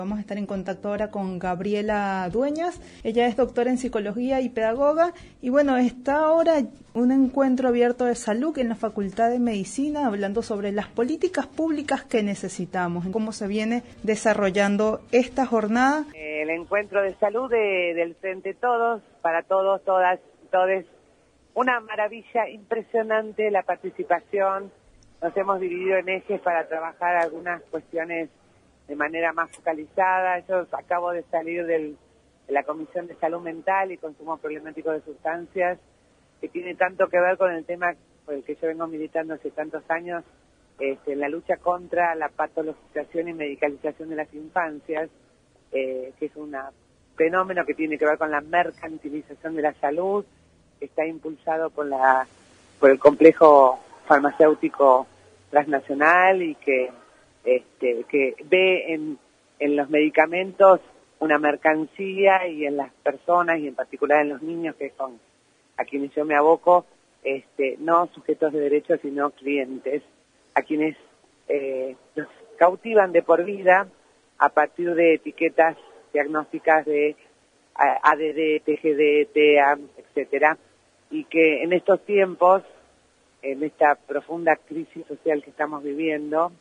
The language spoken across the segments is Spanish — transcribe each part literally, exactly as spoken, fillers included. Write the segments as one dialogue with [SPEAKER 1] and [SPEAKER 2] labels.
[SPEAKER 1] Vamos a estar en contacto ahora con Gabriela Dueñas. Ella es doctora en psicología y pedagoga. Y bueno, está ahora un encuentro abierto de salud en la Facultad de Medicina, hablando sobre las políticas públicas que necesitamos, cómo se viene desarrollando esta jornada.
[SPEAKER 2] El encuentro de salud de, del Frente Todos, para todos, todas, todes. Una maravilla impresionante la participación. Nos hemos dividido en ejes para trabajar algunas cuestiones de manera más focalizada. Yo acabo de salir del, de la Comisión de Salud Mental y Consumo Problemático de Sustancias, que tiene tanto que ver con el tema por el que yo vengo militando hace tantos años, este, la lucha contra la patologización y medicalización de las infancias, eh, que es un fenómeno que tiene que ver con la mercantilización de la salud, que está impulsado por, la, por el complejo farmacéutico transnacional y que Este, que ve en, en los medicamentos una mercancía y en las personas y en particular en los niños, que son a quienes yo me aboco, este, no sujetos de derechos sino clientes, a quienes eh, los cautivan de por vida a partir de etiquetas diagnósticas de A D D, T G D, T E A, etcétera, y que en estos tiempos, en esta profunda crisis social que estamos viviendo,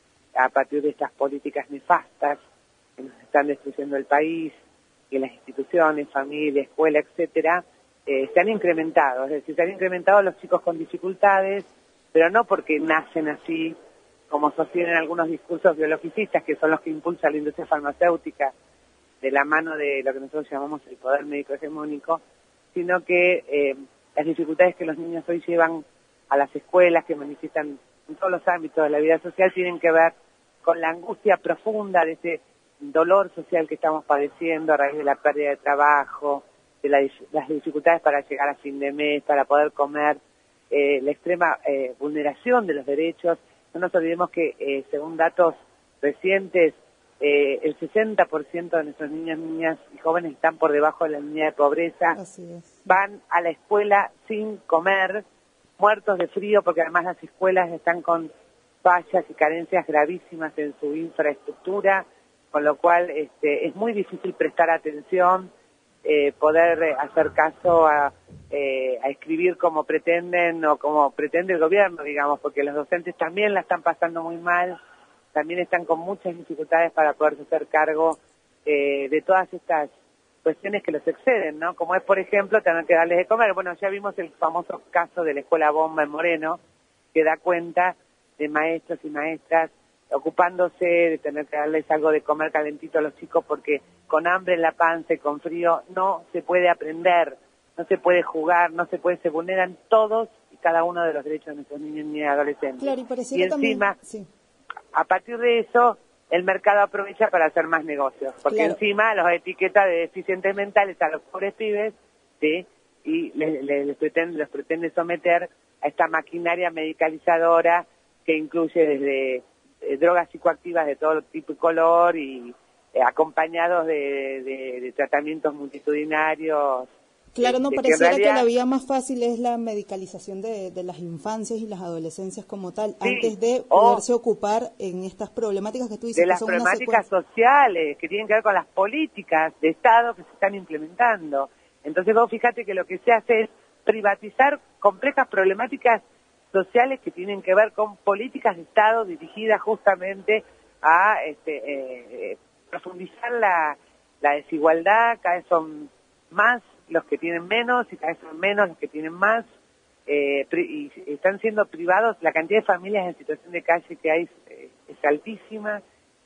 [SPEAKER 2] a partir de estas políticas nefastas que nos están destruyendo el país y las instituciones, familia, escuela, etcétera, eh, se han incrementado, es decir, se han incrementado los chicos con dificultades, pero no porque nacen así, como sostienen algunos discursos biologicistas, que son los que impulsa la industria farmacéutica de la mano de lo que nosotros llamamos el poder médico hegemónico, sino que eh, las dificultades que los niños hoy llevan a las escuelas, que manifiestan en todos los ámbitos de la vida social, tienen que ver con la angustia profunda de ese dolor social que estamos padeciendo a raíz de la pérdida de trabajo, de la, las dificultades para llegar a fin de mes, para poder comer, eh, la extrema eh, vulneración de los derechos. No nos olvidemos que, eh, según datos recientes, eh, el sesenta por ciento de nuestros niños, niñas y jóvenes están por debajo de la línea de pobreza.
[SPEAKER 1] Así es.
[SPEAKER 2] Van a la escuela sin comer, muertos de frío, porque además las escuelas están con fallas y carencias gravísimas en su infraestructura, con lo cual este, es muy difícil prestar atención, eh, poder eh, hacer caso a, eh, a escribir como pretenden o como pretende el gobierno, digamos, porque los docentes también la están pasando muy mal, también están con muchas dificultades para poderse hacer cargo eh, de todas estas cuestiones que los exceden, ¿no? Como es, por ejemplo, tener que darles de comer. Bueno, ya vimos el famoso caso de la escuela bomba en Moreno, que da cuenta de maestros y maestras ocupándose de tener que darles algo de comer calentito a los chicos, porque con hambre en la panza y con frío no se puede aprender, no se puede jugar, no se puede, se vulneran todos y cada uno de los derechos de nuestros niños y adolescentes.
[SPEAKER 1] Claro, y pareciera
[SPEAKER 2] y encima,
[SPEAKER 1] también, sí.
[SPEAKER 2] A partir de eso, el mercado aprovecha para hacer más negocios, porque
[SPEAKER 1] claro.
[SPEAKER 2] Encima los etiqueta de deficientes mentales a los pobres pibes, ¿sí? Y les, les, les pretende, los pretende someter a esta maquinaria medicalizadora que incluye desde eh, drogas psicoactivas de todo tipo y color y eh, acompañados de, de, de tratamientos multitudinarios.
[SPEAKER 1] Claro, no,
[SPEAKER 2] este,
[SPEAKER 1] pareciera que,
[SPEAKER 2] realidad,
[SPEAKER 1] que la vía más fácil es la medicalización de, de las infancias y las adolescencias como tal,
[SPEAKER 2] sí,
[SPEAKER 1] antes de poderse ocupar en estas problemáticas que tú dices.
[SPEAKER 2] De
[SPEAKER 1] que
[SPEAKER 2] las
[SPEAKER 1] son
[SPEAKER 2] problemáticas sociales, que tienen que ver con las políticas de Estado que se están implementando. Entonces vos fíjate que lo que se hace es privatizar complejas problemáticas sociales que tienen que ver con políticas de Estado dirigidas justamente a este, eh, eh, profundizar la, la desigualdad. Cada vez son más los que tienen menos y cada vez son menos los que tienen más, eh, y están siendo privados. La cantidad de familias en situación de calle que hay eh, es altísima,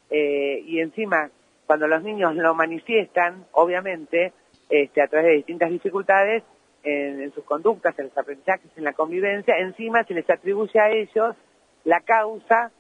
[SPEAKER 2] eh, y encima cuando los niños lo manifiestan, obviamente, este, a través de distintas dificultades, En, en sus conductas, en los aprendizajes, en la convivencia, encima se les atribuye a ellos la causa,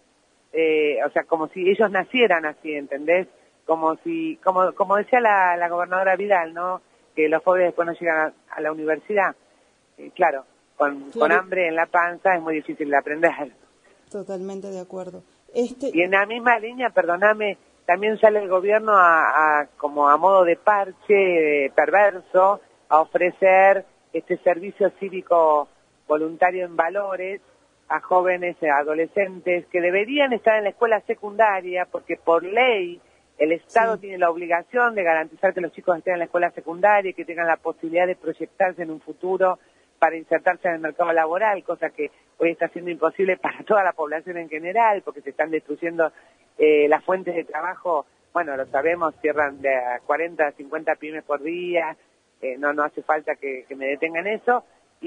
[SPEAKER 2] eh, o sea, como si ellos nacieran así, ¿entendés? Como si, como como decía la, la gobernadora Vidal, ¿no? Que los pobres después no llegan a, a la universidad. Eh, claro, con, claro, con hambre en la panza es muy difícil de aprender.
[SPEAKER 1] Totalmente de acuerdo. Este...
[SPEAKER 2] Y en la misma línea, perdóname, también sale el gobierno a, a como a modo de parche eh, perverso, a ofrecer este servicio cívico voluntario en valores a jóvenes, a adolescentes que deberían estar en la escuela secundaria, porque por ley El Estado
[SPEAKER 1] Sí.
[SPEAKER 2] tiene la obligación de garantizar que los chicos estén en la escuela secundaria y que tengan la posibilidad de proyectarse en un futuro para insertarse en el mercado laboral, cosa que hoy está siendo imposible para toda la población en general, porque se están destruyendo eh, las fuentes de trabajo. Bueno, lo sabemos, cierran de a cuarenta a cincuenta pymes por día, eh, no no hace falta que, que me detengan eso,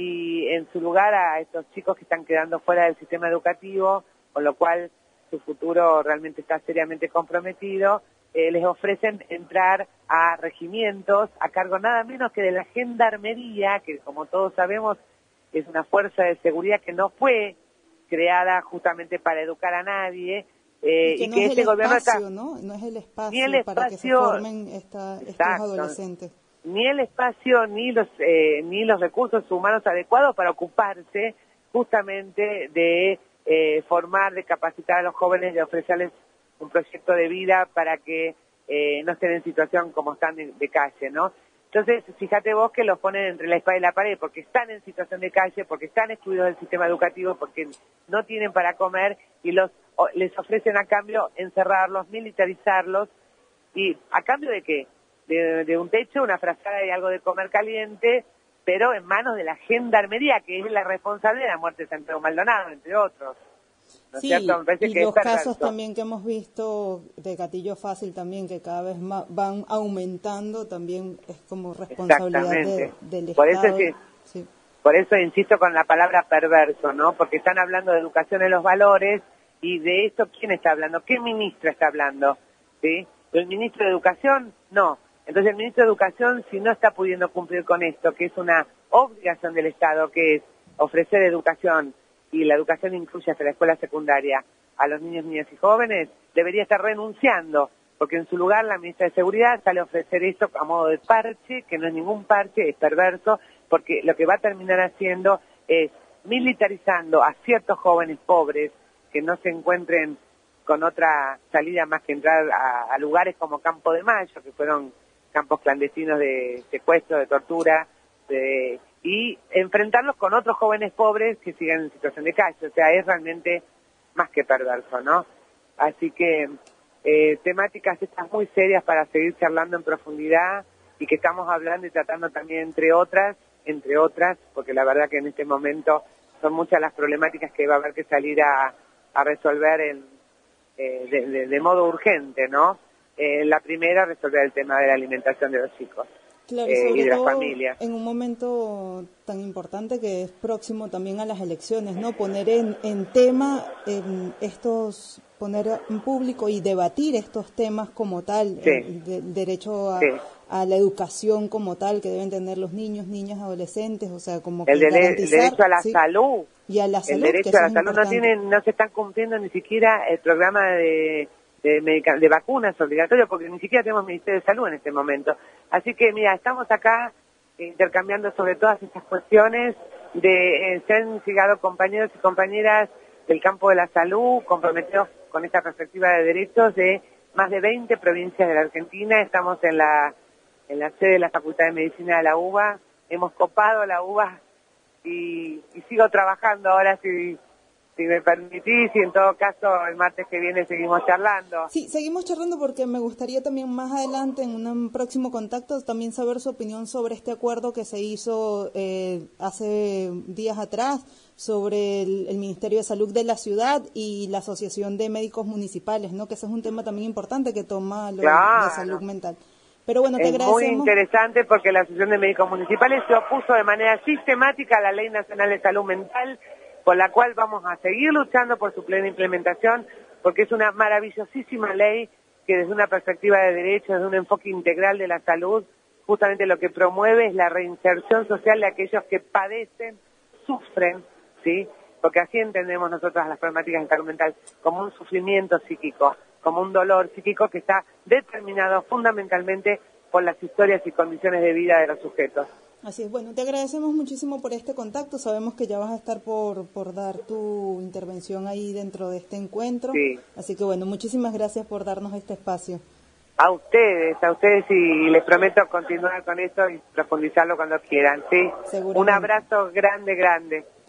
[SPEAKER 2] y en su lugar a estos chicos que están quedando fuera del sistema educativo, con lo cual su futuro realmente está seriamente comprometido. Eh, les ofrecen entrar a regimientos a cargo nada menos que de la Gendarmería, que como todos sabemos es una fuerza de seguridad que no fue creada justamente para educar a nadie, eh,
[SPEAKER 1] y que
[SPEAKER 2] y
[SPEAKER 1] no
[SPEAKER 2] que
[SPEAKER 1] es
[SPEAKER 2] este
[SPEAKER 1] el
[SPEAKER 2] gobierno
[SPEAKER 1] espacio,
[SPEAKER 2] está...
[SPEAKER 1] ¿no? No es el espacio,
[SPEAKER 2] Ni el
[SPEAKER 1] para que se
[SPEAKER 2] espacio-
[SPEAKER 1] formen esta, estos
[SPEAKER 2] Exacto.
[SPEAKER 1] adolescentes.
[SPEAKER 2] ni el espacio ni los eh, ni los recursos humanos adecuados para ocuparse justamente de eh, formar, de capacitar a los jóvenes, de ofrecerles un proyecto de vida para que eh, no estén en situación como están de, de calle, ¿no? Entonces, fíjate vos que los ponen entre la espada y la pared, porque están en situación de calle, porque están excluidos del sistema educativo, porque no tienen para comer, y los o, les ofrecen a cambio encerrarlos, militarizarlos, y ¿a cambio de qué? De, de un techo, una frazada y algo de comer caliente, pero en manos de la Gendarmería, que es la responsable de la muerte de Santiago Maldonado, entre otros. ¿No es
[SPEAKER 1] Sí,
[SPEAKER 2] cierto? Me parece
[SPEAKER 1] y
[SPEAKER 2] que
[SPEAKER 1] los
[SPEAKER 2] es
[SPEAKER 1] casos
[SPEAKER 2] perverso.
[SPEAKER 1] también que hemos visto de gatillo fácil también, que cada vez más van aumentando, también es como responsabilidad de,
[SPEAKER 2] Exactamente.
[SPEAKER 1] del
[SPEAKER 2] Por eso
[SPEAKER 1] Estado.
[SPEAKER 2] es que-
[SPEAKER 1] Sí.
[SPEAKER 2] Por eso insisto con la palabra perverso, ¿no? Porque están hablando de educación en los valores, y de esto, ¿quién está hablando? ¿Qué ministro está hablando? ¿Sí? ¿El ministro de Educación? No. Entonces el ministro de Educación, si no está pudiendo cumplir con esto, que es una obligación del Estado, que es ofrecer educación, y la educación incluye hasta la escuela secundaria a los niños, niñas y jóvenes, debería estar renunciando, porque en su lugar la ministra de Seguridad sale a ofrecer esto a modo de parche, que no es ningún parche, es perverso, porque lo que va a terminar haciendo es militarizando a ciertos jóvenes pobres que no se encuentren con otra salida más que entrar a, a lugares como Campo de Mayo, que fueron campos clandestinos de secuestro, de tortura, de, y enfrentarlos con otros jóvenes pobres que siguen en situación de calle. O sea, es realmente más que perverso, ¿no? Así que eh, temáticas estas muy serias para seguir charlando en profundidad, y que estamos hablando y tratando también entre otras, entre otras, porque la verdad que en este momento son muchas las problemáticas que va a haber que salir a, a resolver en, eh, de, de, de modo urgente, ¿no? Eh, la primera, resolver el tema de la alimentación de los chicos.
[SPEAKER 1] Claro,
[SPEAKER 2] Eh,
[SPEAKER 1] sobre
[SPEAKER 2] y de las
[SPEAKER 1] todo
[SPEAKER 2] familias.
[SPEAKER 1] en un momento tan importante que es próximo también a las elecciones, ¿no? Poner en, en tema en estos, poner en público y debatir estos temas como tal,
[SPEAKER 2] Sí.
[SPEAKER 1] el, de- el derecho a,
[SPEAKER 2] Sí.
[SPEAKER 1] a la educación como tal que deben tener los niños, niñas, adolescentes, o sea, como
[SPEAKER 2] El,
[SPEAKER 1] que
[SPEAKER 2] dele- el
[SPEAKER 1] garantizar,
[SPEAKER 2] derecho a la
[SPEAKER 1] ¿sí?
[SPEAKER 2] salud.
[SPEAKER 1] Y a la
[SPEAKER 2] El
[SPEAKER 1] salud,
[SPEAKER 2] derecho
[SPEAKER 1] que eso
[SPEAKER 2] a la
[SPEAKER 1] es
[SPEAKER 2] salud no
[SPEAKER 1] importante.
[SPEAKER 2] tienen, no se están cumpliendo ni siquiera el programa de de, medica- de vacunas obligatorio, porque ni siquiera tenemos Ministerio de Salud en este momento. Así que mira, estamos acá eh, intercambiando sobre todas estas cuestiones de eh, se han llegado compañeros y compañeras del campo de la salud comprometidos con esta perspectiva de derechos de más de veinte provincias de la Argentina. Estamos en la en la sede de la Facultad de Medicina de la UBA, hemos copado la UBA y, y sigo trabajando ahora si Si me permitís, y en todo caso el martes que viene seguimos charlando.
[SPEAKER 1] Sí, seguimos charlando porque me gustaría también más adelante, en un próximo contacto, también saber su opinión sobre este acuerdo que se hizo eh, hace días atrás sobre el, el Ministerio de Salud de la ciudad y la Asociación de Médicos Municipales, ¿no? Que ese es un tema también importante que toma lo
[SPEAKER 2] Claro.
[SPEAKER 1] de salud mental. Pero bueno, te
[SPEAKER 2] Es muy
[SPEAKER 1] agradecemos.
[SPEAKER 2] interesante porque la Asociación de Médicos Municipales se opuso de manera sistemática a la Ley Nacional de Salud Mental, por la cual vamos a seguir luchando por su plena implementación, porque es una maravillosísima ley que desde una perspectiva de derechos, desde un enfoque integral de la salud, justamente lo que promueve es la reinserción social de aquellos que padecen, sufren, ¿sí? Porque así entendemos nosotros las problemáticas de salud mental, como un sufrimiento psíquico, como un dolor psíquico que está determinado fundamentalmente por las historias y condiciones de vida de los sujetos.
[SPEAKER 1] Así es, bueno, te agradecemos muchísimo por este contacto. Sabemos que ya vas a estar por, por dar tu intervención ahí dentro de este encuentro.
[SPEAKER 2] Sí.
[SPEAKER 1] Así que bueno, muchísimas gracias por darnos este espacio.
[SPEAKER 2] A ustedes, a ustedes, y les prometo continuar con esto y profundizarlo cuando quieran, ¿sí?
[SPEAKER 1] Seguramente.
[SPEAKER 2] Un abrazo grande, grande.